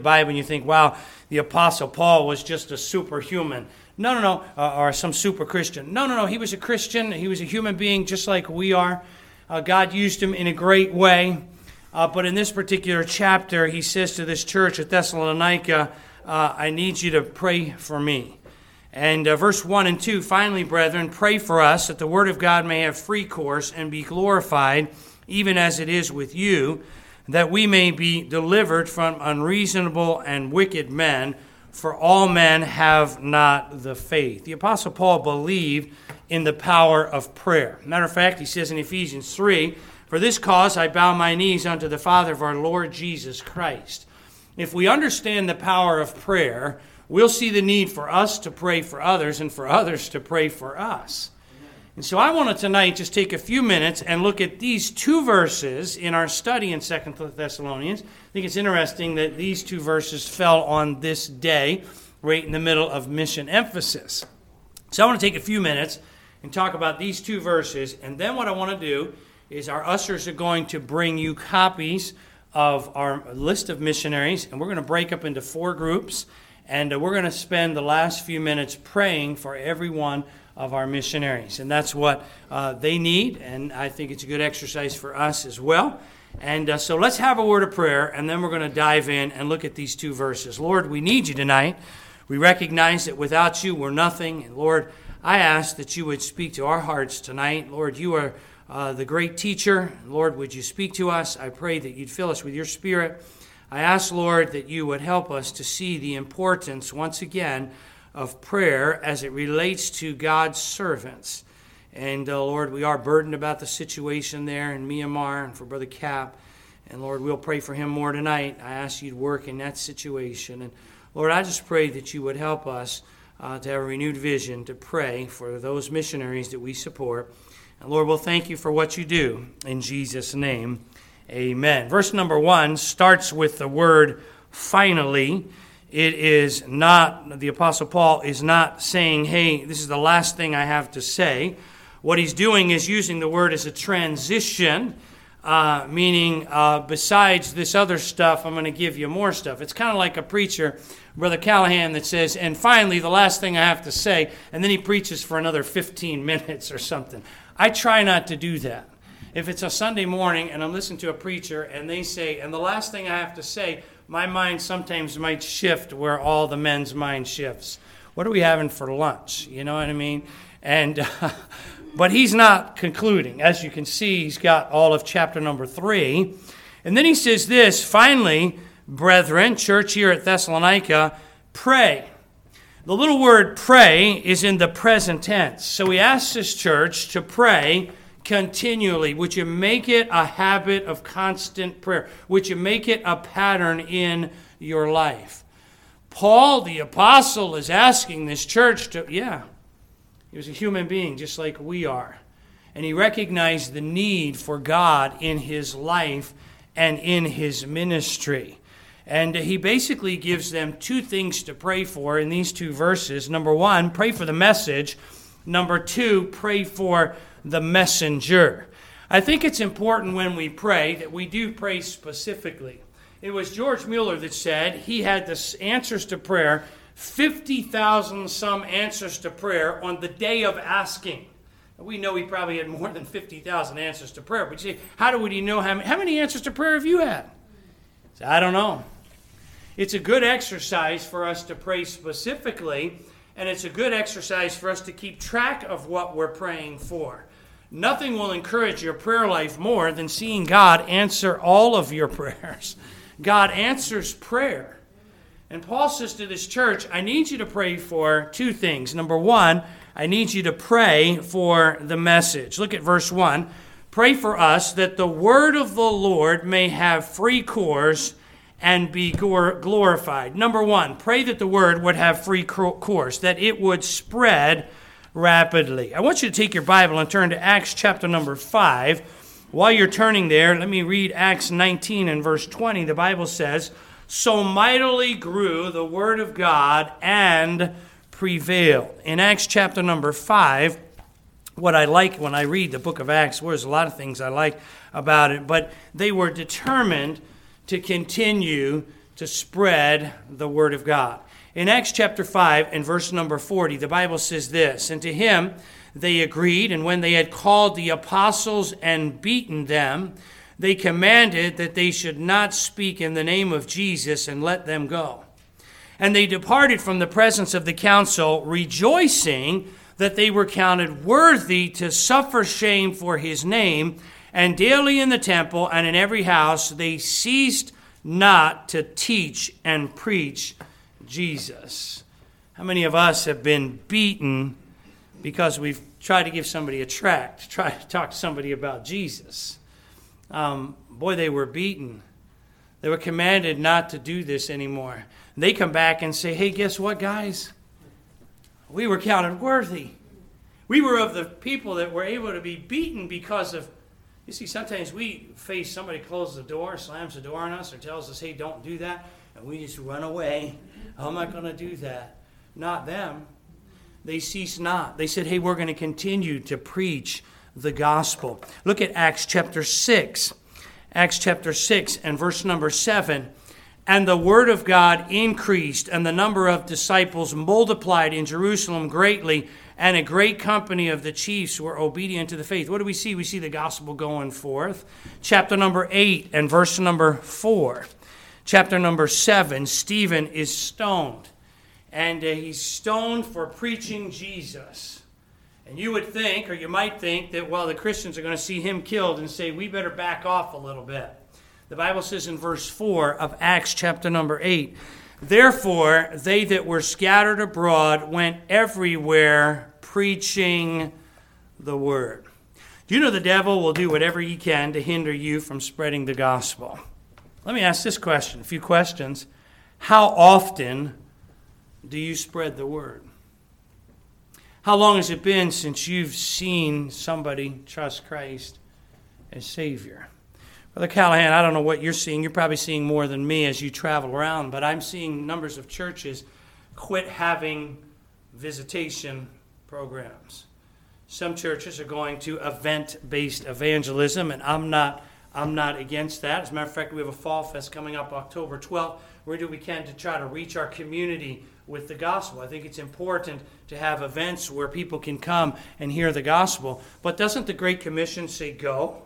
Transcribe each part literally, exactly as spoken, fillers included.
Bible and you think, wow, the Apostle Paul was just a superhuman. No, no, no, uh, or some super Christian. No, no, no, he was a Christian. He was a human being just like we are. Uh, God used him in a great way. Uh, but in this particular chapter, he says to this church at Thessalonica, uh, I need you to pray for me. And uh, verse one and two, finally, brethren, pray for us that the word of God may have free course and be glorified, even as it is with you, that we may be delivered from unreasonable and wicked men, for all men have not the faith. The Apostle Paul believed in the power of prayer. Matter of fact, he says in Ephesians three, for this cause I bow my knees unto the Father of our Lord Jesus Christ. If we understand the power of prayer, we'll see the need for us to pray for others and for others to pray for us. And so I want to tonight just take a few minutes and look at these two verses in our study in Second Thessalonians. I think it's interesting that these two verses fell on this day, right in the middle of mission emphasis. So I want to take a few minutes and talk about these two verses, and then what I want to do is our ushers are going to bring you copies of our list of missionaries, and we're going to break up into four groups, and we're going to spend the last few minutes praying for everyone of our missionaries. And that's what uh, they need, and I think it's a good exercise for us as well. And uh, so let's have a word of prayer, and then we're going to dive in and look at these two verses. Lord, we need you tonight. We recognize that without you, we're nothing. And Lord, I ask that you would speak to our hearts tonight. Lord, you are uh, the great teacher. Lord, would you speak to us? I pray that you'd fill us with your Spirit. I ask, Lord, that you would help us to see the importance, once again, of prayer as it relates to God's servants. And uh, Lord, we are burdened about the situation there in Myanmar and for Brother Cap. And Lord, we'll pray for him more tonight. I ask you to work in that situation. And Lord, I just pray that you would help us uh, to have a renewed vision to pray for those missionaries that we support. And Lord, we'll thank you for what you do. In Jesus' name, amen. Verse number one starts with the word finally. It is not, the Apostle Paul is not saying, hey, this is the last thing I have to say. What he's doing is using the word as a transition, uh, meaning uh, besides this other stuff, I'm going to give you more stuff. It's kind of like a preacher, Brother Callahan, that says, and finally, the last thing I have to say, and then he preaches for another fifteen minutes or something. I try not to do that. If it's a Sunday morning and I'm listening to a preacher and they say, and the last thing I have to say, my mind sometimes might shift where all the men's mind shifts. What are we having for lunch? You know what I mean? And uh, but he's not concluding. As you can see, he's got all of chapter number three. And then he says this, finally, brethren, church here at Thessalonica, pray. The little word pray is in the present tense. So he asks this church to pray continually. Would you make it a habit of constant prayer? Would you make it a pattern in your life? Paul, the apostle, is asking this church to, yeah, he was a human being just like we are. And he recognized the need for God in his life and in his ministry. And he basically gives them two things to pray for in these two verses. Number one, pray for the message. Number two, pray for the messenger. I think it's important when we pray that we do pray specifically. It was George Mueller that said he had the answers to prayer, fifty thousand some answers to prayer on the day of asking. We know he probably had more than fifty thousand answers to prayer. But you say, how would he know how many, how many answers to prayer have you had? So, I don't know. It's a good exercise for us to pray specifically, and it's a good exercise for us to keep track of what we're praying for. Nothing will encourage your prayer life more than seeing God answer all of your prayers. God answers prayer. And Paul says to this church, I need you to pray for two things. Number one, I need you to pray for the message. Look at verse one. Pray for us that the word of the Lord may have free course and be glorified. Number one, pray that the word would have free course, that it would spread rapidly. I want you to take your Bible and turn to Acts chapter number five. While you're turning there, let me read Acts nineteen and verse twenty. The Bible says, so mightily grew the word of God and prevailed. In Acts chapter number five, what I like when I read the book of Acts, well, there's a lot of things I like about it, but they were determined to continue to spread the word of God. In Acts chapter five and verse number forty, the Bible says this, "And to him they agreed, and when they had called the apostles and beaten them, they commanded that they should not speak in the name of Jesus, and let them go. And they departed from the presence of the council, rejoicing that they were counted worthy to suffer shame for his name. And daily in the temple and in every house they ceased not to teach and preach Jesus." How many of us have been beaten because we've tried to give somebody a tract, try to talk to somebody about Jesus? Um, boy, they were beaten. They were commanded not to do this anymore. They come back and say, "Hey, guess what, guys? We were counted worthy. We were of the people that were able to be beaten because of..." You see, sometimes we face somebody closes the door, slams the door on us, or tells us, "Hey, don't do that," and we just run away. "I'm not going to do that." Not them. They ceased not. They said, "Hey, we're going to continue to preach the gospel." Look at Acts chapter six. Acts chapter six and verse number seven. "And the word of God increased, and the number of disciples multiplied in Jerusalem greatly, and a great company of the chiefs were obedient to the faith." What do we see? We see the gospel going forth. Chapter number eight and verse number four. Chapter number seven, Stephen is stoned. And uh, he's stoned for preaching Jesus. And you would think, or you might think, that, well, the Christians are going to see him killed and say, we better back off a little bit. The Bible says in verse four of Acts chapter number eight, "Therefore they that were scattered abroad went everywhere preaching the word." Do you know the devil will do whatever he can to hinder you from spreading the gospel? Let me ask this question, a few questions. How often do you spread the word? How long has it been since you've seen somebody trust Christ as Savior? Brother Callahan, I don't know what you're seeing. You're probably seeing more than me as you travel around, but I'm seeing numbers of churches quit having visitation programs. Some churches are going to event-based evangelism, and I'm not I'm not against that. As a matter of fact, we have a Fall Fest coming up October twelfth. We're doing what we can to try to reach our community with the gospel. I think it's important to have events where people can come and hear the gospel. But doesn't the Great Commission say go?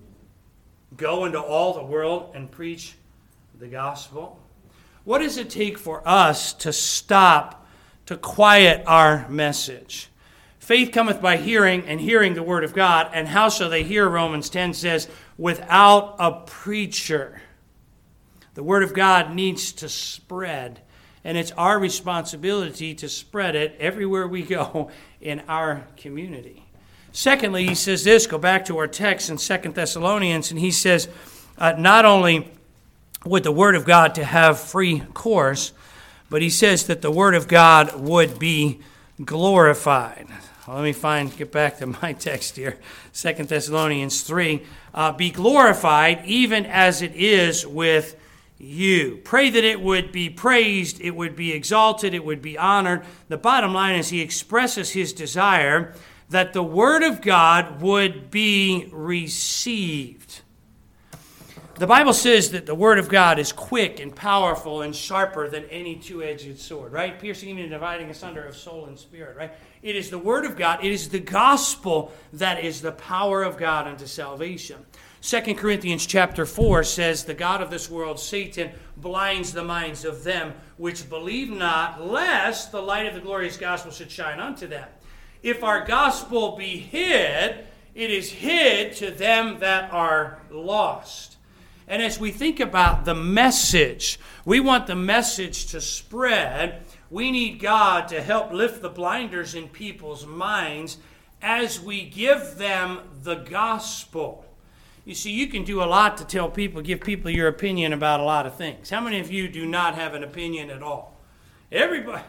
Go into all the world and preach the gospel? What does it take for us to stop, to quiet our message? Faith cometh by hearing, and hearing the word of God. And how shall they hear, Romans ten says, without a preacher? The word of God needs to spread. And it's our responsibility to spread it everywhere we go in our community. Secondly, he says this, go back to our text in Second Thessalonians, and he says, uh, not only would the word of God to have free course, but he says that the word of God would be glorified. Well, let me find, get back to my text here. Second Thessalonians three. Uh, be glorified even as it is with you. Pray that it would be praised, it would be exalted, it would be honored. The bottom line is he expresses his desire that the word of God would be received. The Bible says that the word of God is quick and powerful and sharper than any two-edged sword, right? Piercing even and dividing asunder of soul and spirit, right? It is the word of God. It is the gospel that is the power of God unto salvation. Second Corinthians chapter four says, the God of this world, Satan, blinds the minds of them which believe not, lest the light of the glorious gospel should shine unto them. If our gospel be hid, it is hid to them that are lost. And as we think about the message, we want the message to spread. We need God to help lift the blinders in people's minds as we give them the gospel. You see, you can do a lot to tell people, give people your opinion about a lot of things. How many of you do not have an opinion at all? Everybody.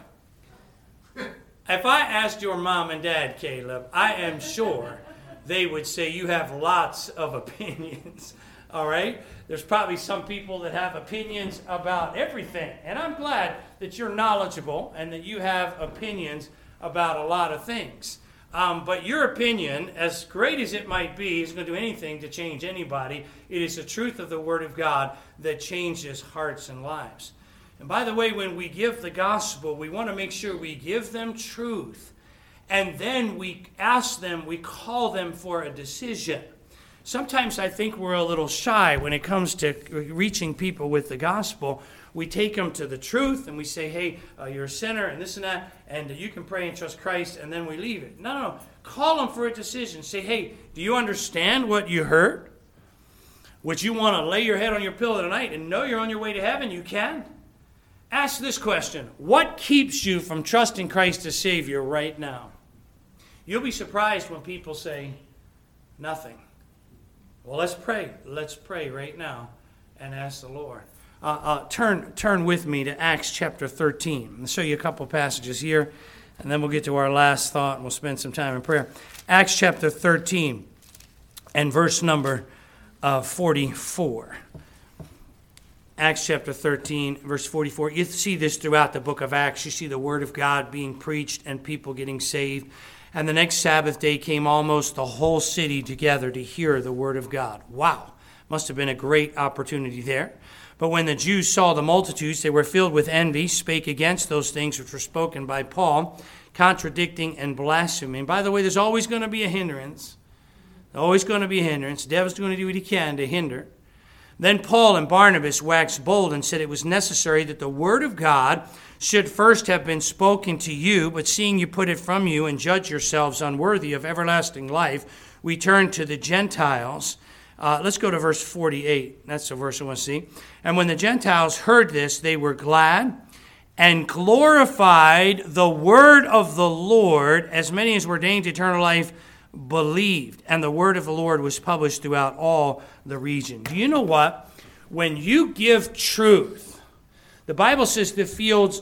If I asked your mom and dad, Caleb, I am sure they would say you have lots of opinions. All right? There's probably some people that have opinions about everything. And I'm glad that you're knowledgeable and that you have opinions about a lot of things. Um, but your opinion, as great as it might be, isn't going to do anything to change anybody. It is the truth of the Word of God that changes hearts and lives. And by the way, when we give the gospel, we want to make sure we give them truth. And then we ask them, we call them for a decision. Sometimes I think we're a little shy when it comes to reaching people with the gospel. We take them to the truth and we say, hey, uh, you're a sinner and this and that, and you can pray and trust Christ, and then we leave it. No, no, no. Call them for a decision. Say, hey, do you understand what you heard? Would you want to lay your head on your pillow tonight and know you're on your way to heaven? You can. Ask this question. What keeps you from trusting Christ as Savior right now? You'll be surprised when people say, nothing. Well, let's pray. Let's pray right now and ask the Lord. Uh, uh, turn turn with me to Acts chapter thirteen. I'll show you a couple passages here, and then we'll get to our last thought, and we'll spend some time in prayer. Acts chapter thirteen and verse number uh, forty-four. Acts chapter thirteen, verse forty-four. You see this throughout the book of Acts. You see the Word of God being preached and people getting saved. And the next Sabbath day came almost the whole city together to hear the Word of God. Wow. Must have been a great opportunity there. But when the Jews saw the multitudes, they were filled with envy, spake against those things which were spoken by Paul, contradicting and blaspheming. By the way, there's always going to be a hindrance. Always going to be a hindrance. The devil's going to do what he can to hinder. Then Paul and Barnabas waxed bold and said it was necessary that the word of God should first have been spoken to you, but seeing you put it from you and judge yourselves unworthy of everlasting life, we turn to the Gentiles. Uh, let's go to verse forty-eight. That's the verse I want to see. And when the Gentiles heard this, they were glad and glorified the word of the Lord. As many as were ordained to eternal life believed. And the word of the Lord was published throughout all the region. Do you know what? When you give truth, the Bible says the fields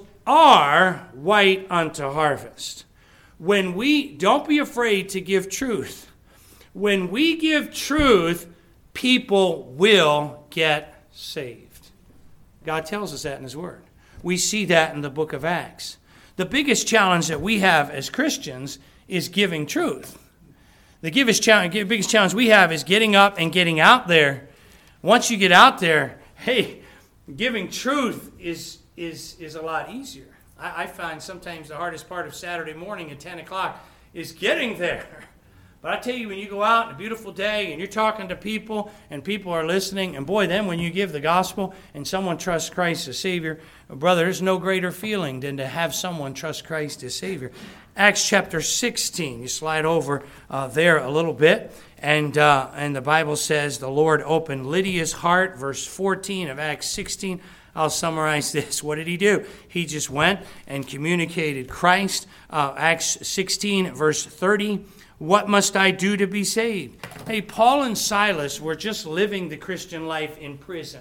are white unto harvest. When we, don't be afraid to give truth. When we give truth, people will get saved. God tells us that in His Word. We see that in the book of Acts. The biggest challenge that we have as Christians is giving truth. The biggest challenge we have is getting up and getting out there. Once you get out there, hey, giving truth is is is a lot easier. I, I find sometimes the hardest part of Saturday morning at ten o'clock is getting there. But I tell you, when you go out on a beautiful day and you're talking to people and people are listening, and boy, then when you give the gospel and someone trusts Christ as Savior, brother, there's no greater feeling than to have someone trust Christ as Savior. Acts chapter sixteen, you slide over uh, there a little bit, and uh, and the Bible says the Lord opened Lydia's heart, verse fourteen of Acts sixteen. I'll summarize this. What did he do? He just went and communicated Christ. Uh, Acts sixteen, verse thirty. What must I do to be saved? Hey, Paul and Silas were just living the Christian life in prison.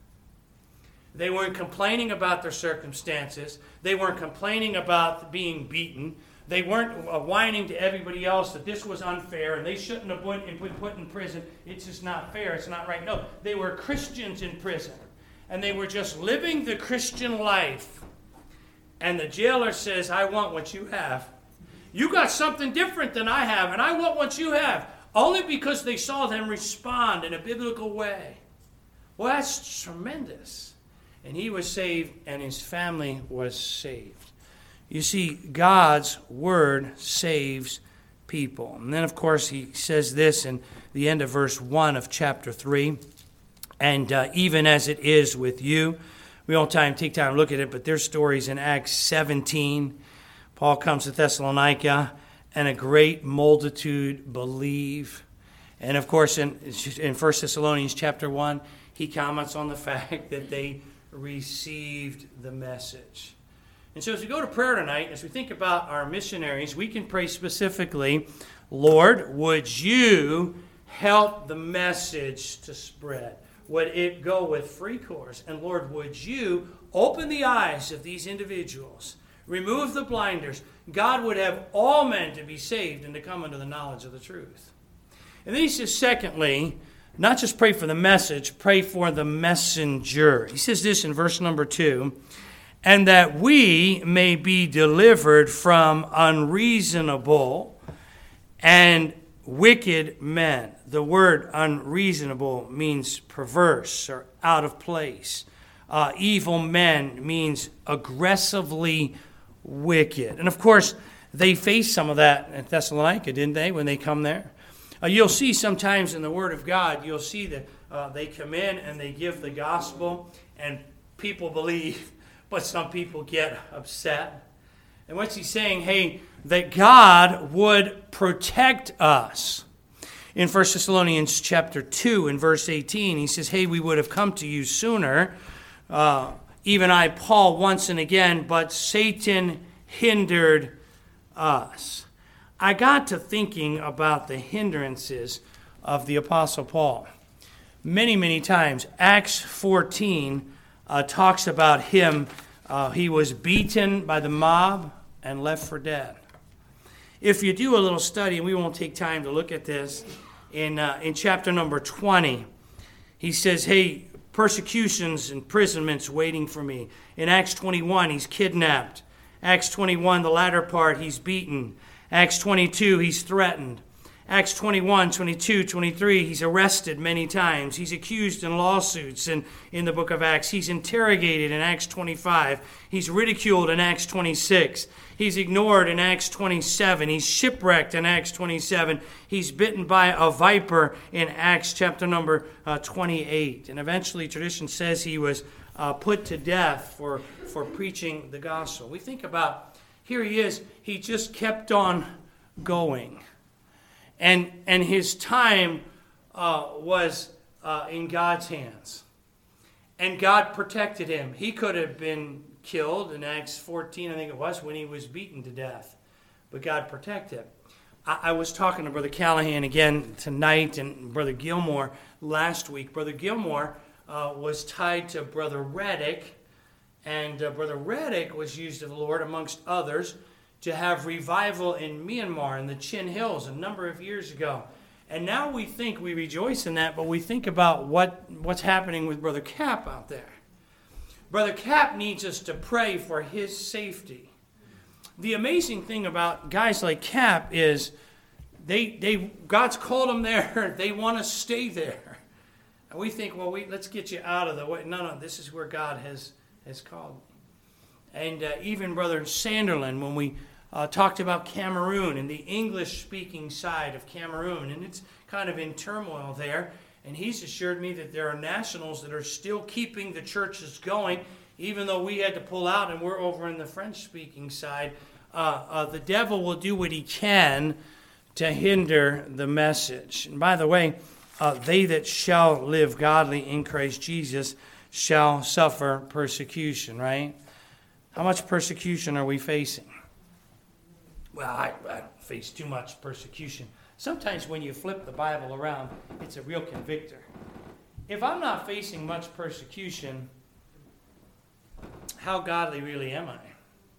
They weren't complaining about their circumstances. They weren't complaining about being beaten. They weren't whining to everybody else that this was unfair and they shouldn't have been put in prison. It's just not fair. It's not right. No, they were Christians in prison. And they were just living the Christian life. And the jailer says, I want what you have. You got something different than I have, and I want what you have. Only because they saw them respond in a biblical way. Well, that's tremendous. And he was saved, and his family was saved. You see, God's word saves people. And then, of course, he says this in the end of verse one of chapter three. And uh, even as it is with you, we don't time take time to look at it, but there's stories in Acts seventeen. Paul comes to Thessalonica, and a great multitude believe. And of course, in, in First Thessalonians chapter one, he comments on the fact that they received the message. And so as we go to prayer tonight, as we think about our missionaries, we can pray specifically, Lord, would you help the message to spread? Would it go with free course? And Lord, would you open the eyes of these individuals? Remove the blinders. God would have all men to be saved and to come into the knowledge of the truth. And then he says, secondly, not just pray for the message, pray for the messenger. He says this in verse number two, and that we may be delivered from unreasonable and wicked men. The word unreasonable means perverse or out of place. Uh, evil men means aggressively wicked. And of course, they faced some of that at Thessalonica, didn't they, when they come there? Uh, you'll see sometimes in the Word of God, you'll see that uh, they come in and they give the gospel, and people believe, but some people get upset. And what's he saying? Hey, that God would protect us. In First Thessalonians chapter two and verse eighteen, he says, hey, we would have come to you sooner, uh, even I, Paul, once and again, but Satan hindered us. I got to thinking about the hindrances of the Apostle Paul. Many, many times, Acts fourteen uh, talks about him. Uh, he was beaten by the mob and left for dead. If you do a little study, and we won't take time to look at this, in uh, in chapter number twenty, he says, hey, persecutions, imprisonments waiting for me. In Acts twenty-one, he's kidnapped. Acts twenty-one, the latter part, he's beaten. Acts twenty-two, he's threatened. Acts twenty-one, twenty-two, twenty-three, he's arrested many times. He's accused in lawsuits in, in the book of Acts. He's interrogated in Acts twenty-five. He's ridiculed in Acts twenty-six. He's ignored in Acts twenty-seven. He's shipwrecked in Acts twenty-seven. He's bitten by a viper in Acts chapter number uh, twenty-eight. And eventually, tradition says he was uh, put to death for, for preaching the gospel. We think about, here he is, he just kept on going. And and his time uh, was uh, in God's hands. And God protected him. He could have been killed in Acts fourteen, I think it was, when he was beaten to death. But God protected him. I, I was talking to Brother Callahan again tonight and Brother Gilmore last week. Brother Gilmore uh, was tied to Brother Reddick. And uh, Brother Reddick was used of the Lord, amongst others, to have revival in Myanmar in the Chin Hills a number of years ago. And now we think, we rejoice in that, but we think about what, what's happening with Brother Cap out there. Brother Cap needs us to pray for his safety. The amazing thing about guys like Cap is they they God's called them there. They want to stay there. And we think, well, we, let's get you out of the way. No, no, this is where God has, has called. And uh, even Brother Sanderlin, when we uh, talked about Cameroon and the English-speaking side of Cameroon, and it's kind of in turmoil there, and he's assured me that there are nationals that are still keeping the churches going, even though we had to pull out and we're over in the French-speaking side. Uh, uh, the devil will do what he can to hinder the message. And by the way, uh, they that shall live godly in Christ Jesus shall suffer persecution, right? How much persecution are we facing? Well, I, I face too much persecution. Sometimes when you flip the Bible around, it's a real convictor. If I'm not facing much persecution, how godly really am I?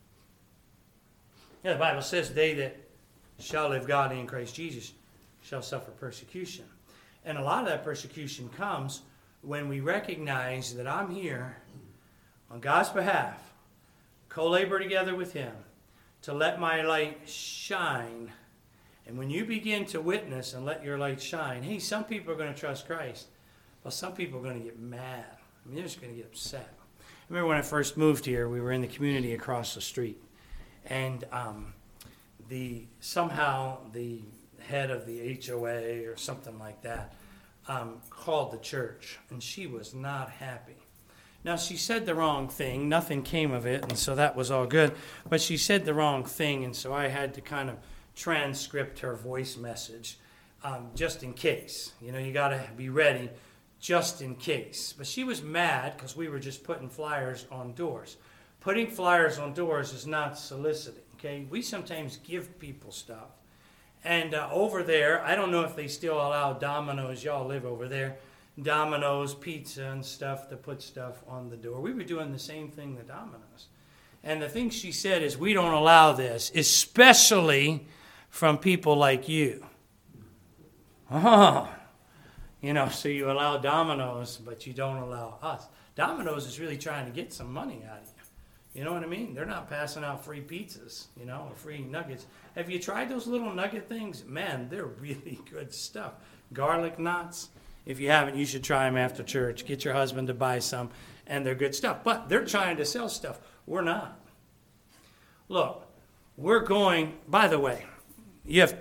Yeah, the Bible says, they that shall live godly in Christ Jesus shall suffer persecution. And a lot of that persecution comes when we recognize that I'm here on God's behalf, co-labor together with him, to let my light shine. And when you begin to witness and let your light shine, hey, some people are going to trust Christ. Well, some people are going to get mad. I mean, they're just going to get upset. I remember when I first moved here, we were in the community across the street. And um, the somehow the head of the H O A or something like that um, called the church. And she was not happy. Now, she said the wrong thing. Nothing came of it, and so that was all good. But she said the wrong thing, and so I had to kind of transcript her voice message um, just in case. You know, you got to be ready just in case. But she was mad because we were just putting flyers on doors. Putting flyers on doors is not soliciting, okay? We sometimes give people stuff. And uh, over there, I don't know if they still allow Domino's. Y'all live over there. Domino's, pizza, and stuff to put stuff on the door. We were doing the same thing to Domino's. And the thing she said is, we don't allow this, especially from people like you. Oh, you know, so you allow Domino's, but you don't allow us. Domino's is really trying to get some money out of you. You know what I mean? They're not passing out free pizzas, you know, or free nuggets. Have you tried those little nugget things? Man, they're really good stuff. Garlic knots. If you haven't, you should try them after church. Get your husband to buy some, and they're good stuff. But they're trying to sell stuff. We're not. Look, we're going, by the way, you have,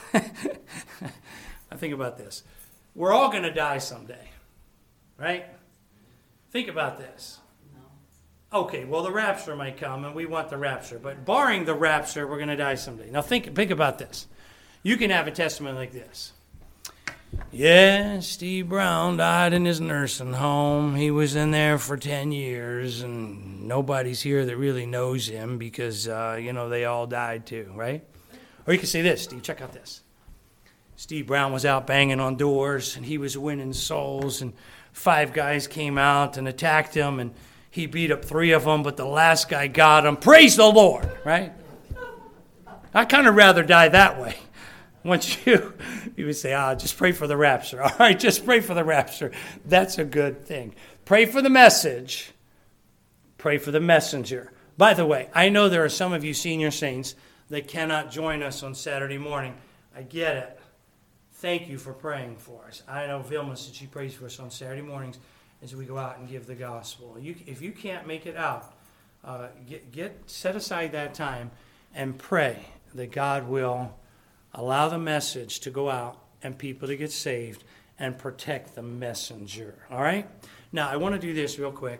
I think about this. We're all going to die someday, right? Think about this. Okay, well, the rapture might come, and we want the rapture. But barring the rapture, we're going to die someday. Now, think, think about this. You can have a testimony like this. Yeah, Steve Brown died in his nursing home. He was in there for ten years, and nobody's here that really knows him because, uh, you know, they all died too, right? Or you can say this, Steve, check out this. Steve Brown was out banging on doors, and he was winning souls, and five guys came out and attacked him, and he beat up three of them, but the last guy got him. Praise the Lord, right? I'd kind of rather die that way. Once you, you would say, ah, just pray for the rapture. All right, just pray for the rapture. That's a good thing. Pray for the message. Pray for the messenger. By the way, I know there are some of you senior saints that cannot join us on Saturday morning. I get it. Thank you for praying for us. I know Vilma said she prays for us on Saturday mornings as we go out and give the gospel. You, if you can't make it out, uh, get, get set aside that time and pray that God will allow the message to go out and people to get saved and protect the messenger. All right? Now, I want to do this real quick.